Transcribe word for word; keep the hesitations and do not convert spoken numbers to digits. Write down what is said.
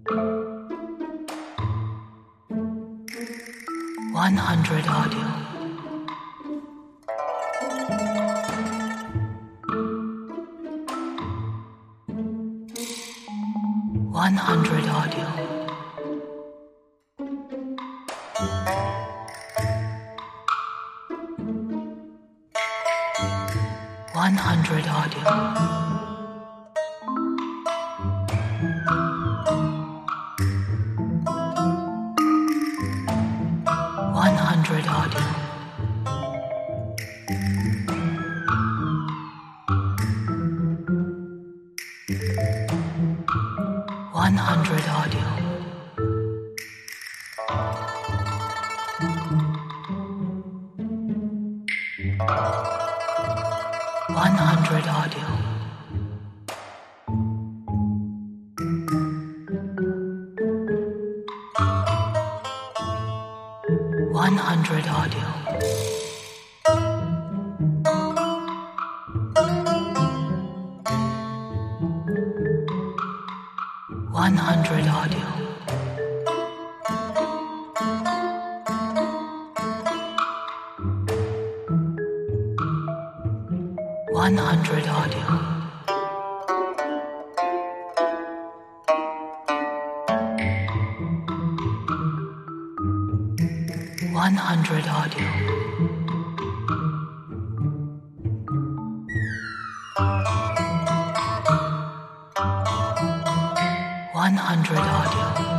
one hundred audio. one hundred audio. one hundred audio. one hundred audio. one hundred audio. one hundred audio. one hundred audio. one hundred audio. one hundred audio. one hundred audio. one hundred audio.